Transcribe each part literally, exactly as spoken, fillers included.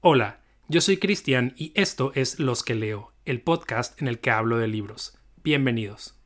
Hola, yo soy Cristian y esto es Los que Leo, el podcast en el que hablo de libros. Bienvenidos.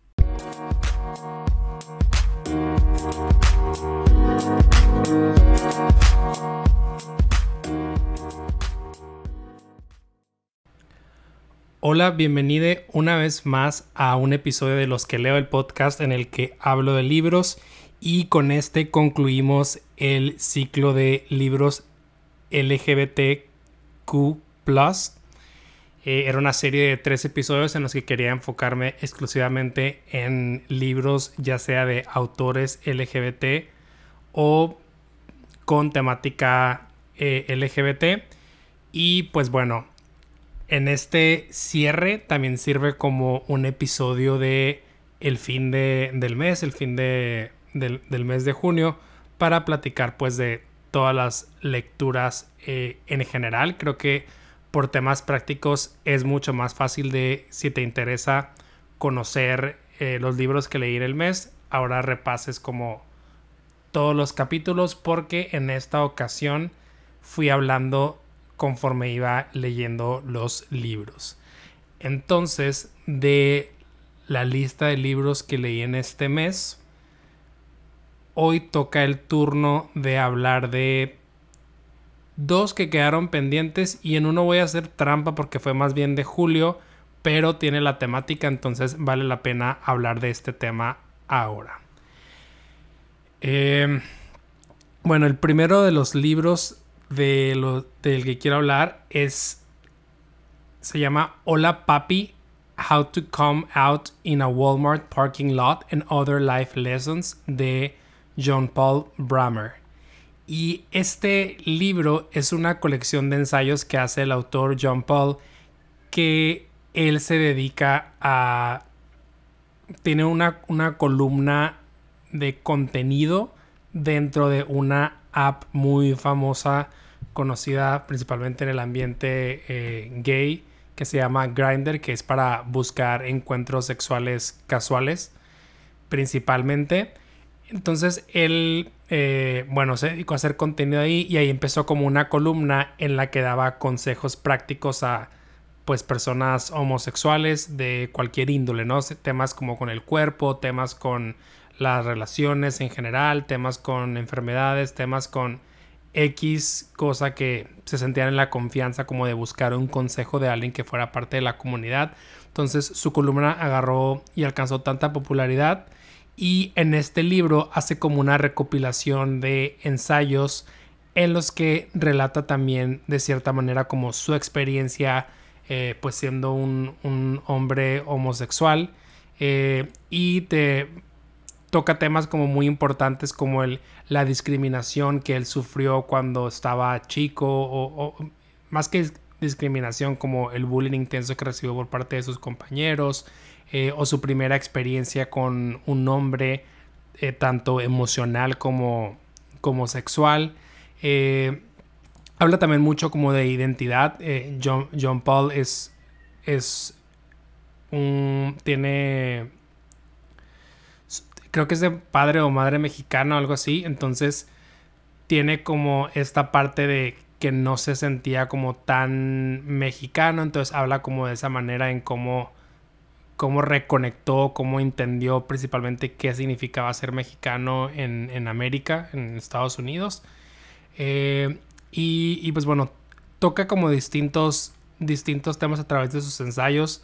Hola, bienvenida una vez más a un episodio de Los que Leo, el podcast en el que hablo de libros, y con este concluimos el ciclo de libros L G B T Q plus. Eh, era una serie de tres episodios en los que quería enfocarme exclusivamente en libros, ya sea de autores L G B T o con temática eh, L G B T. Y pues bueno, en este cierre también sirve como un episodio de el fin de, del mes, el fin de, del, del mes de junio, para platicar pues de todas las lecturas eh, en general. Creo que por temas prácticos es mucho más fácil de, si te interesa conocer eh, los libros que leí en el mes, ahora repases como todos los capítulos, porque en esta ocasión fui hablando conforme iba leyendo los libros. Entonces, de la lista de libros que leí en este mes, hoy toca el turno de hablar de dos que quedaron pendientes, y en uno voy a hacer trampa porque fue más bien de julio, pero tiene la temática, entonces vale la pena hablar de este tema ahora. Eh, bueno, el primero de los libros de lo, del que quiero hablar es, se llama Hola Papi, How to Come Out in a Walmart Parking Lot and Other Life Lessons, de John Paul Brammer. Y este libro es una colección de ensayos que hace el autor John Paul, que él se dedica a... tiene una, una columna de contenido dentro de una app muy famosa, conocida principalmente en el ambiente eh, gay, que se llama Grindr, que es para buscar encuentros sexuales casuales principalmente. Entonces él, eh, bueno, se dedicó a hacer contenido ahí, y ahí empezó como una columna en la que daba consejos prácticos a pues personas homosexuales de cualquier índole, ¿no? Temas como con el cuerpo, temas con las relaciones en general, temas con enfermedades, temas con X cosa que se sentían en la confianza como de buscar un consejo de alguien que fuera parte de la comunidad. Entonces su columna agarró y alcanzó tanta popularidad, y en este libro hace como una recopilación de ensayos en los que relata también de cierta manera como su experiencia eh, pues siendo un, un hombre homosexual, eh, y te toca temas como muy importantes como el, la discriminación que él sufrió cuando estaba chico, o, o más que discriminación, como el bullying intenso que recibió por parte de sus compañeros, eh, o su primera experiencia con un hombre, eh, tanto emocional como, como sexual. Eh, habla también mucho como de identidad. Eh, John, John Paul es, es un... tiene... creo que es de padre o madre mexicano, algo así. Entonces tiene como esta parte de que no se sentía como tan mexicano. Entonces habla como de esa manera en cómo, cómo reconectó, cómo entendió principalmente qué significaba ser mexicano en, en América, en Estados Unidos. Eh, y, y pues bueno, toca como distintos, distintos temas a través de sus ensayos.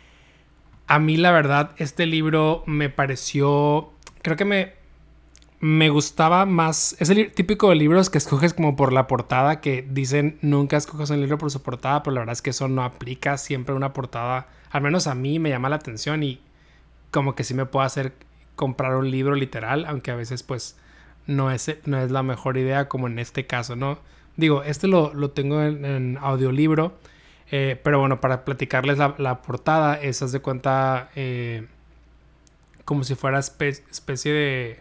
A mí la verdad este libro me pareció... creo que me, me gustaba más... es el típico de libros que escoges como por la portada, que dicen nunca escoges un libro por su portada, pero la verdad es que eso no aplica. Siempre una portada, al menos a mí, me llama la atención, y como que sí me puedo hacer comprar un libro literal, aunque a veces pues no es, no es la mejor idea, como en este caso, ¿no? Digo, este lo, lo tengo en, en audiolibro, eh, pero bueno, para platicarles la, la portada, es, haz de cuenta... Eh, como si fuera espe- especie de...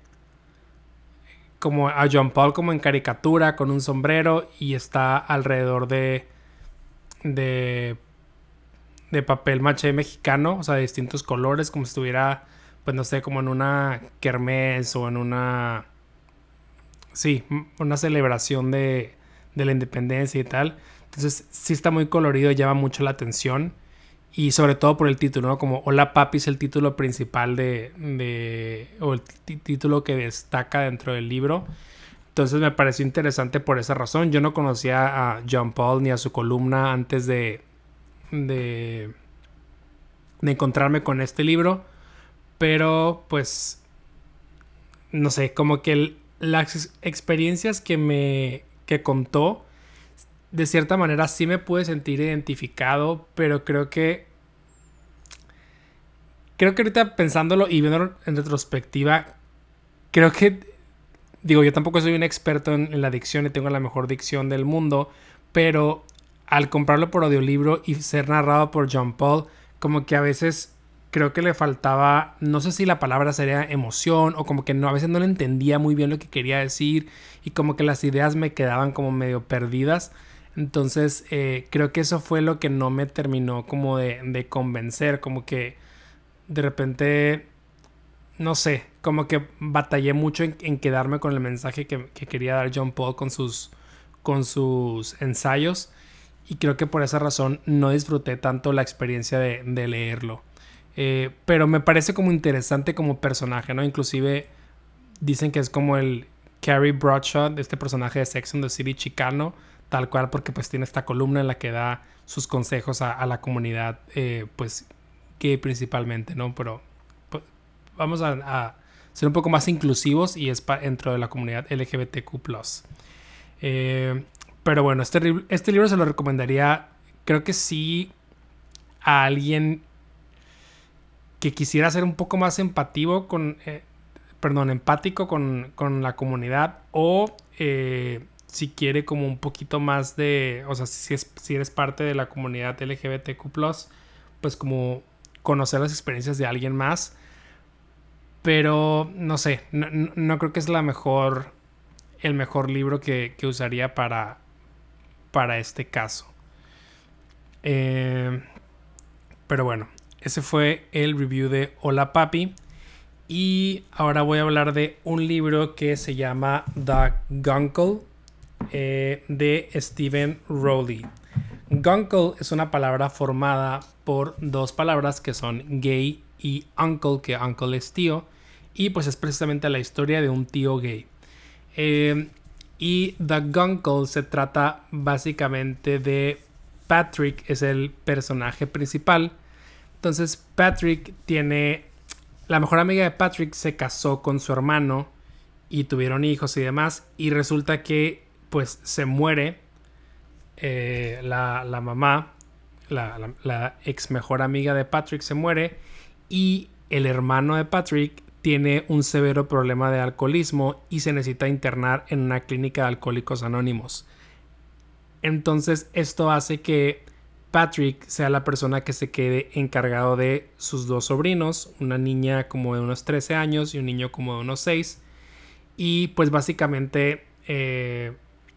como a John Paul como en caricatura, con un sombrero, y está alrededor de... de... de papel maché mexicano, o sea, de distintos colores, como si estuviera, pues no sé, como en una kermés o en una... sí, una celebración de, de la independencia y tal. Entonces sí está muy colorido, llama mucho la atención. Y sobre todo por el título, ¿no? Como Hola Papi es el título principal de... de o el t- título que destaca dentro del libro. Entonces me pareció interesante por esa razón. Yo no conocía a John Paul ni a su columna antes de... de, de encontrarme con este libro. Pero pues... no sé, como que el, las experiencias que me... que contó... de cierta manera sí me pude sentir identificado, pero creo que... Creo que ahorita pensándolo y viéndolo en retrospectiva, creo que... Digo, yo tampoco soy un experto en, en la dicción y tengo la mejor dicción del mundo, pero al comprarlo por audiolibro y ser narrado por John Paul, como que a veces creo que le faltaba, no sé si la palabra sería emoción o como que no, a veces no le entendía muy bien lo que quería decir y como que las ideas me quedaban como medio perdidas. Entonces eh, creo que eso fue lo que no me terminó como de, de convencer, como que de repente, no sé, como que batallé mucho en, en quedarme con el mensaje que, que quería dar John Paul con sus, con sus ensayos y creo que por esa razón no disfruté tanto la experiencia de, de leerlo. Eh, pero me parece como interesante como personaje, ¿no? Inclusive dicen que es como el Carrie Bradshaw de este personaje de Sex and the City chicano, tal cual porque pues tiene esta columna en la que da sus consejos a, a la comunidad eh, pues gay principalmente, ¿no? Pero pues, vamos a, a ser un poco más inclusivos y es pa- dentro de la comunidad L G B T Q plus. Eh, pero bueno, este, este libro se lo recomendaría, creo que sí, a alguien que quisiera ser un poco más empativo con, eh, perdón, empático con, con la comunidad o eh, si quiere como un poquito más de, o sea, si, es, si eres parte de la comunidad L G B T Q plus, pues como conocer las experiencias de alguien más. Pero no sé, no, no, no creo que es la mejor, el mejor libro que, que usaría para, para este caso. Eh, pero bueno, ese fue el review de Hola Papi. Y ahora voy a hablar de un libro que se llama The Guncle eh, de Stephen Rowley. Guncle es una palabra formada por dos palabras que son gay y uncle, que uncle es tío, y pues es precisamente la historia de un tío gay. Eh, y The Guncle se trata básicamente de Patrick, es el personaje principal. Entonces Patrick tiene... La mejor amiga de Patrick se casó con su hermano y tuvieron hijos y demás. Y resulta que pues se muere eh, la, la mamá, la, la, la ex mejor amiga de Patrick se muere. Y el hermano de Patrick tiene un severo problema de alcoholismo y se necesita internar en una clínica de alcohólicos anónimos. Entonces esto hace que Patrick sea la persona que se quede encargado de sus dos sobrinos, una niña como de unos trece años y un niño como de unos seis. Y pues básicamente eh,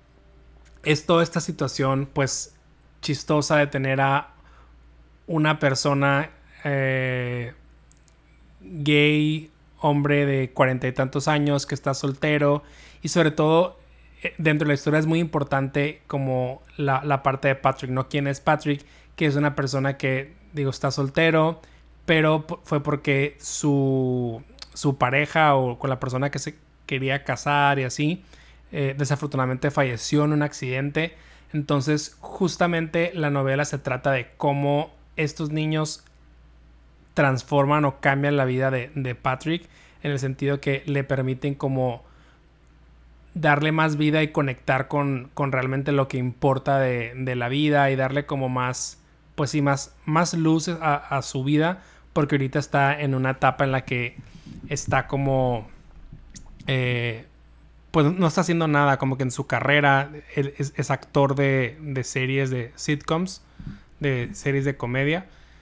es toda esta situación pues chistosa de tener a una persona eh, gay, hombre de cuarenta y tantos años que está soltero y sobre todo dentro de la historia es muy importante como la, la parte de Patrick, ¿no? ¿Quién es Patrick? Que es una persona que, digo, está soltero, pero fue porque su, su pareja o con la persona que se quería casar y así, eh, desafortunadamente falleció en un accidente. Entonces, justamente la novela se trata de cómo estos niños transforman o cambian la vida de, de Patrick en el sentido que le permiten como darle más vida y conectar con, con realmente lo que importa de, de la vida y darle como más, pues sí, más, más luz a, a su vida, porque ahorita está en una etapa en la que está como, eh, pues no está haciendo nada, como que en su carrera es, es actor de, de series de sitcoms, de series de comedia,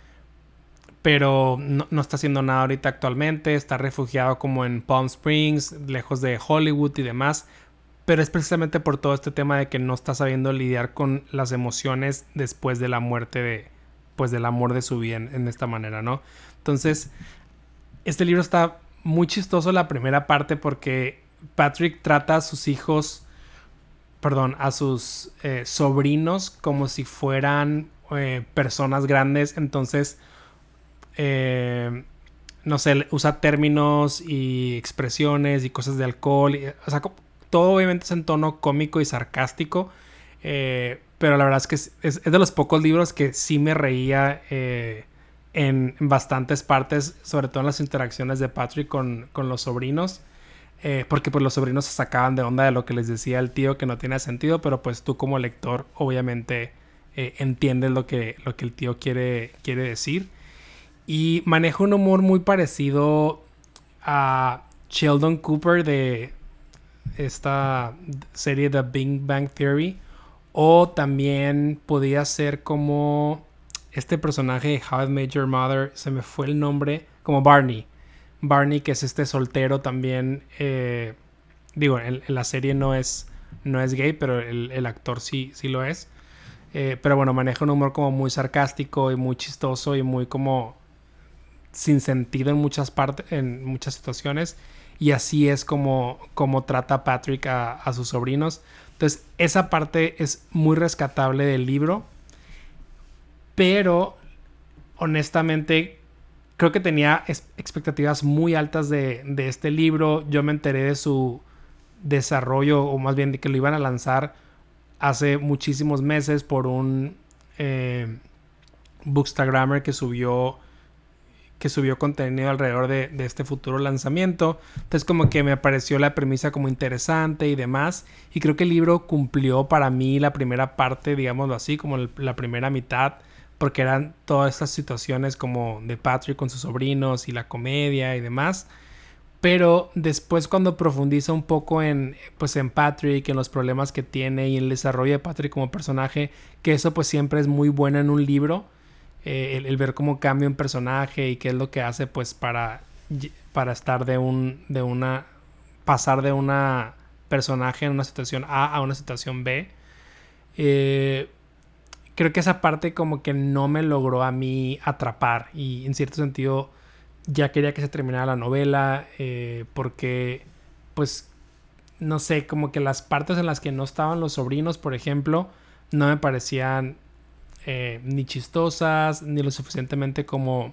pero no, no está haciendo nada ahorita actualmente, está refugiado como en Palm Springs, lejos de Hollywood y demás. Pero es precisamente por todo este tema de que no está sabiendo lidiar con las emociones después de la muerte de, pues del amor de su vida en, en esta manera, ¿no? Entonces, este libro está muy chistoso la primera parte porque Patrick trata a sus hijos perdón, a sus eh, sobrinos como si fueran eh, personas grandes. Entonces, eh, no sé, usa términos y expresiones y cosas de alcohol. Y, o sea, todo obviamente es en tono cómico y sarcástico. Eh, pero la verdad es que es, es, es de los pocos libros que sí me reía eh, en, en bastantes partes, sobre todo en las interacciones de Patrick con, con los sobrinos. Eh, porque pues los sobrinos se sacaban de onda de lo que les decía el tío, que no tenía sentido, pero pues tú como lector obviamente eh, entiendes lo que, lo que el tío quiere, quiere decir. Y maneja un humor muy parecido a Sheldon Cooper de esta serie The Big Bang Theory. O también podía ser como este personaje de How I Met Your Mother, se me fue el nombre, como Barney. Barney, que es este soltero también. Eh, digo, en, en la serie no es, no es gay, pero el, el actor sí, sí lo es. Eh, pero bueno, maneja un humor como muy sarcástico y muy chistoso y muy como sin sentido en muchas partes, en muchas situaciones. Y así es como, como trata Patrick a, a sus sobrinos. Entonces, esa parte es muy rescatable del libro. Pero, honestamente, creo que tenía expectativas muy altas de, de este libro. Yo me enteré de su desarrollo, o más bien de que lo iban a lanzar hace muchísimos meses por un eh, Bookstagrammer que subió que subió contenido alrededor de, de este futuro lanzamiento. Entonces como que me pareció la premisa como interesante y demás. Y creo que el libro cumplió para mí la primera parte, digámoslo así, como el, la primera mitad, porque eran todas estas situaciones como de Patrick con sus sobrinos y la comedia y demás. Pero después cuando profundiza un poco en, pues en Patrick, en los problemas que tiene y el desarrollo de Patrick como personaje, que eso pues siempre es muy bueno en un libro. Eh, el, el ver cómo cambia un personaje y qué es lo que hace pues para, para estar de un de una pasar de una personaje en una situación A a una situación B. Eh, creo que esa parte como que no me logró a mí atrapar y en cierto sentido ya quería que se terminara la novela eh, porque pues no sé, como que las partes en las que no estaban los sobrinos, por ejemplo, no me parecían Eh, ni chistosas, ni lo suficientemente como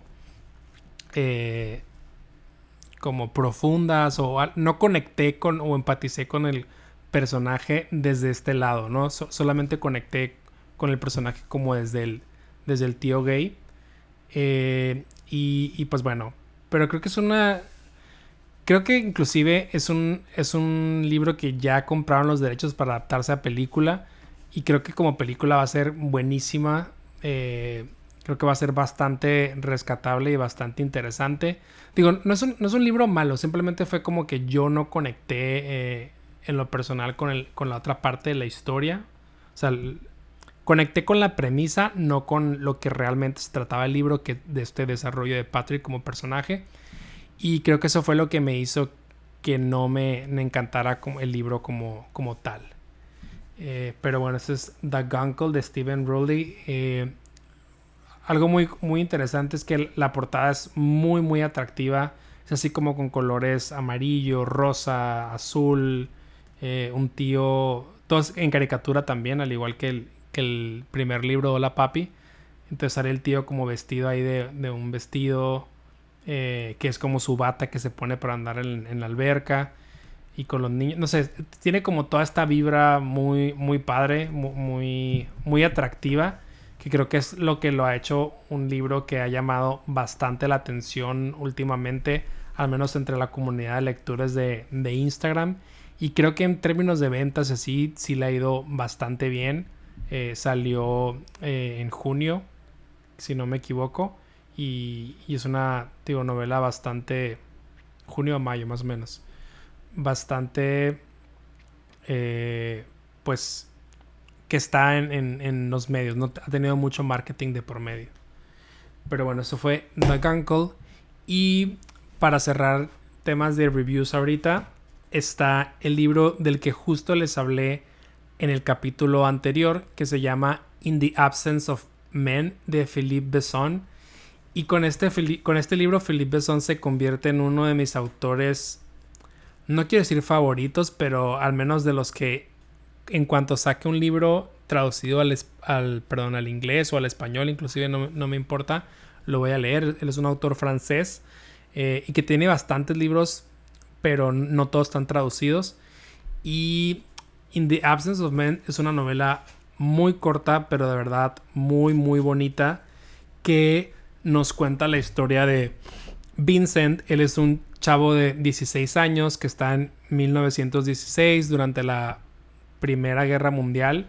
eh, como profundas, o no conecté con o empaticé con el personaje desde este lado, ¿no? So- solamente conecté con el personaje como desde el, desde el tío gay. Eh, y, y pues bueno, pero creo que es una... Creo que inclusive es un, es un libro que ya compraron los derechos para adaptarse a película. Y creo que como película va a ser buenísima. Eh, creo que va a ser bastante rescatable y bastante interesante. Digo, no es un, no es un libro malo. Simplemente fue como que yo no conecté eh, en lo personal con, el, con la otra parte de la historia. O sea, conecté con la premisa, no con lo que realmente se trataba el libro, que de este desarrollo de Patrick como personaje. Y creo que eso fue lo que me hizo que no me, me encantara como el libro como, como tal. Eh, pero bueno, este es The Guncle de Stephen Rowley. Eh, algo muy, muy interesante es que la portada es muy, muy atractiva. Es así como con colores amarillo, rosa, azul. Eh, un tío, todos en caricatura también, al igual que el, que el primer libro, Hola Papi. Entonces sale el tío como vestido ahí de, de un vestido eh, que es como su bata que se pone para andar en, en la alberca y con los niños. No sé, tiene como toda esta vibra muy, muy padre, muy, muy atractiva, que creo que es lo que lo ha hecho un libro que ha llamado bastante la atención últimamente, al menos entre la comunidad de lectores de, de Instagram. Y creo que en términos de ventas así, sí le ha ido bastante bien. Eh, salió eh, en junio, si no me equivoco. Y, y es una, digo, novela bastante... junio a mayo más o menos. Bastante... Eh, pues... que está en, en, en los medios. No ha tenido mucho marketing de por medio. Pero bueno, eso fue The Guncle. Y para cerrar temas de reviews ahorita, está el libro del que justo les hablé en el capítulo anterior, que se llama In the Absence of Men, de Philippe Besson. Y con este, con este libro Philippe Besson se convierte en uno de mis autores, no quiero decir favoritos, pero al menos de los que en cuanto saque un libro traducido al, al, perdón, al inglés o al español, inclusive no, no me importa, lo voy a leer. Él es un autor francés eh, y que tiene bastantes libros, pero no todos están traducidos. Y In the Absence of Men es una novela muy corta, pero de verdad muy, muy bonita, que nos cuenta la historia de Vincent. Él es un chavo de dieciséis años que está en mil novecientos dieciséis durante la Primera Guerra Mundial.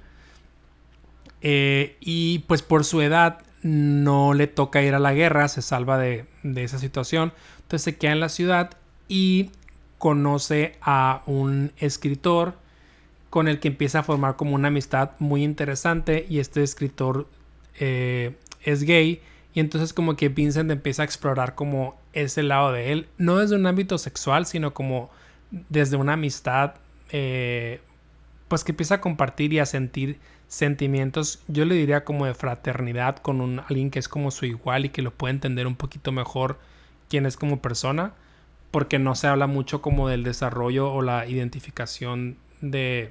Eh, y pues por su edad no le toca ir a la guerra, se salva de, de esa situación. Entonces se queda en la ciudad y conoce a un escritor con el que empieza a formar como una amistad muy interesante. Y este escritor eh, es gay. Y entonces como que Vincent empieza a explorar como ese lado de él. No desde un ámbito sexual, sino como desde una amistad. Eh, pues que empieza a compartir y a sentir sentimientos. Yo le diría como de fraternidad con un, alguien que es como su igual y que lo puede entender un poquito mejor quién es como persona. Porque no se habla mucho como del desarrollo o la identificación de,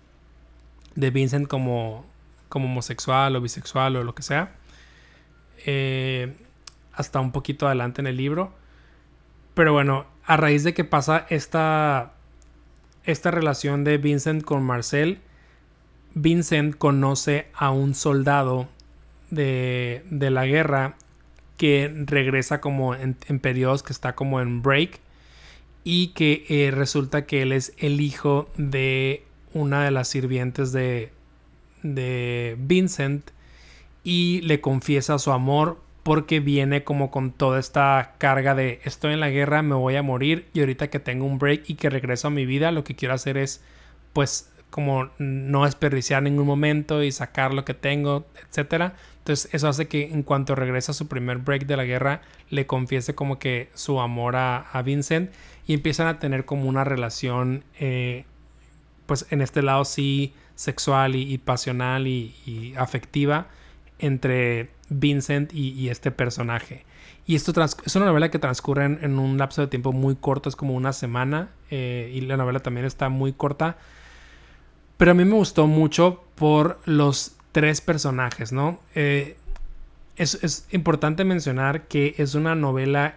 de Vincent como, como homosexual o bisexual o lo que sea. Eh, hasta un poquito adelante en el libro. Pero bueno, a raíz de que pasa esta, esta relación de Vincent con Marcel, Vincent conoce a un soldado de, de la guerra que regresa como en, en periodos que está como en break, y que eh, resulta que él es el hijo de una de las sirvientes de, de Vincent, y le confiesa su amor porque viene como con toda esta carga de estoy en la guerra, me voy a morir, y ahorita que tengo un break y que regreso a mi vida, lo que quiero hacer es pues como no desperdiciar ningún momento y sacar lo que tengo, etcétera. Entonces eso hace que en cuanto regresa a su primer break de la guerra, le confiese como que su amor a, a Vincent, y empiezan a tener como una relación eh, pues en este lado sí sexual y, y pasional y, y afectiva entre Vincent y, y este personaje. Y esto trans- es una novela que transcurre en, en un lapso de tiempo muy corto, es como una semana, eh, y la novela también está muy corta. Pero a mí me gustó mucho por los tres personajes, ¿no? Eh, es, es importante mencionar que es una novela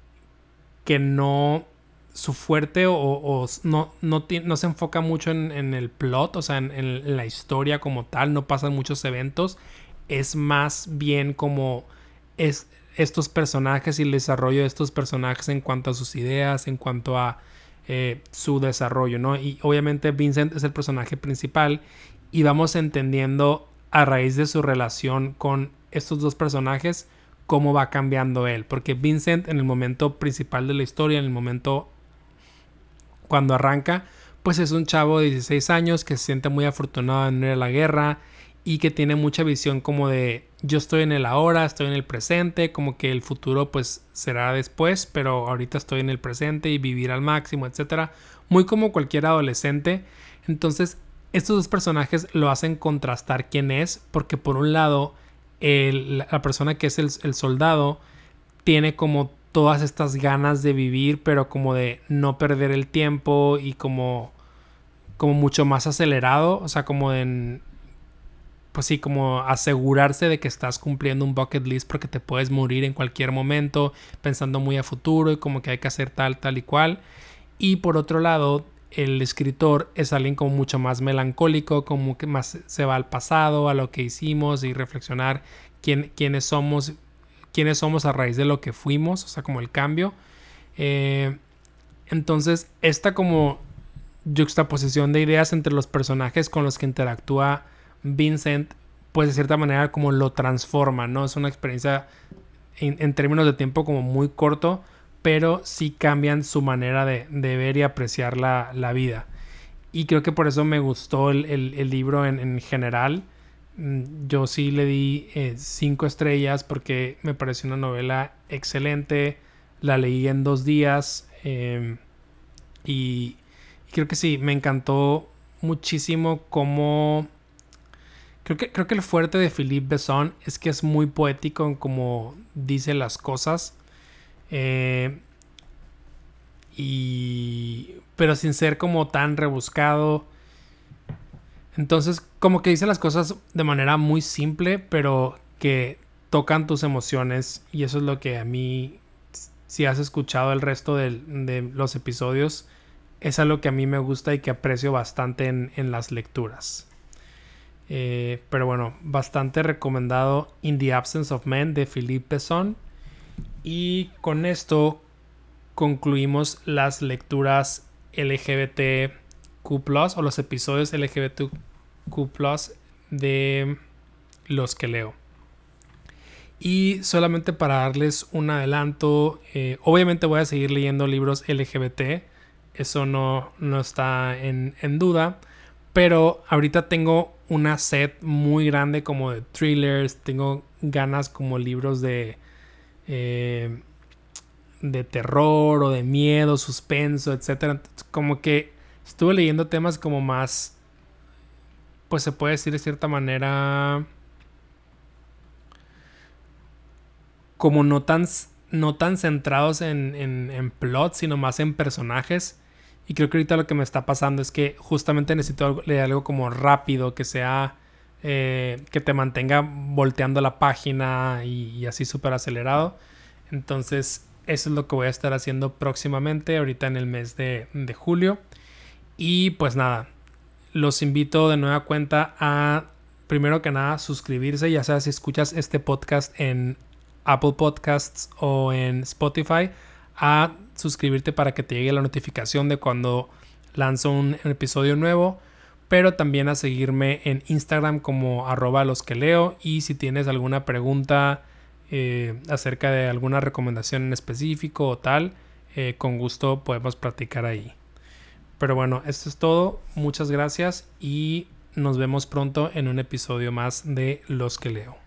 que no... Su fuerte o, o no, no, no se enfoca mucho en, en el plot, o sea, en, en la historia como tal, no pasan muchos eventos. Es más bien como es estos personajes y el desarrollo de estos personajes en cuanto a sus ideas, en cuanto a eh, su desarrollo, ¿no? Y obviamente Vincent es el personaje principal y vamos entendiendo a raíz de su relación con estos dos personajes cómo va cambiando él, porque Vincent en el momento principal de la historia, en el momento cuando arranca, pues es un chavo de dieciséis años que se siente muy afortunado en ir a la guerra y que tiene mucha visión como de yo estoy en el ahora, estoy en el presente, como que el futuro pues será después, pero ahorita estoy en el presente y vivir al máximo, etcétera. Muy como cualquier adolescente. Entonces estos dos personajes lo hacen contrastar quién es, porque por un lado el, la persona que es el, el soldado tiene como todas estas ganas de vivir, pero como de no perder el tiempo y como, como mucho más acelerado, o sea, como en, pues sí, como asegurarse de que estás cumpliendo un bucket list porque te puedes morir en cualquier momento, pensando muy a futuro y como que hay que hacer tal, tal y cual. Y por otro lado, el escritor es alguien como mucho más melancólico, como que más se va al pasado, a lo que hicimos y reflexionar quién, quiénes somos, quiénes somos a raíz de lo que fuimos, o sea, como el cambio. Eh, entonces, esta como juxtaposición de ideas entre los personajes con los que interactúa Vincent, pues de cierta manera como lo transforma, ¿no? Es una experiencia en, en términos de tiempo como muy corto, pero sí cambian su manera de, de ver y apreciar la, la vida. Y creo que por eso me gustó el, el, el libro en, en general. Yo sí le di eh, cinco estrellas porque me pareció una novela excelente. La leí en dos días eh, y, y creo que sí, me encantó muchísimo cómo... Creo que, creo que el fuerte de Philippe Besson es que es muy poético en cómo dice las cosas. Eh, y, pero sin ser como tan rebuscado. Entonces, como que dice las cosas de manera muy simple, pero que tocan tus emociones. Y eso es lo que a mí, si has escuchado el resto de, de los episodios, es algo que a mí me gusta y que aprecio bastante en, en las lecturas. Eh, pero bueno, bastante recomendado In the Absence of Men de Philippe Besson. Y con esto concluimos las lecturas L G B T Q plus, o los episodios L G B T Q plus de Los que leo. Y solamente para darles un adelanto, eh, obviamente voy a seguir leyendo libros L G B T, eso no, no está en, en duda, pero ahorita tengo una sed muy grande como de thrillers, tengo ganas como libros de eh, de terror o de miedo, suspenso, etcétera. Como que estuve leyendo temas como más, pues se puede decir de cierta manera, como no tan, no tan centrados en, en, en plot, sino más en personajes. Y creo que ahorita lo que me está pasando es que justamente necesito leer algo como rápido, que sea, eh, que te mantenga volteando la página y, y así súper acelerado. Entonces eso es lo que voy a estar haciendo próximamente, ahorita en el mes de, de julio. Y pues nada, los invito de nueva cuenta a, primero que nada, suscribirse, ya sea si escuchas este podcast en Apple Podcasts o en Spotify, a suscribirte para que te llegue la notificación de cuando lanzo un, un episodio nuevo, pero también a seguirme en Instagram como arroba los que leo. Y si tienes alguna pregunta eh, acerca de alguna recomendación en específico o tal, eh, con gusto podemos platicar ahí. Pero bueno, esto es todo, muchas gracias y nos vemos pronto en un episodio más de Los que leo.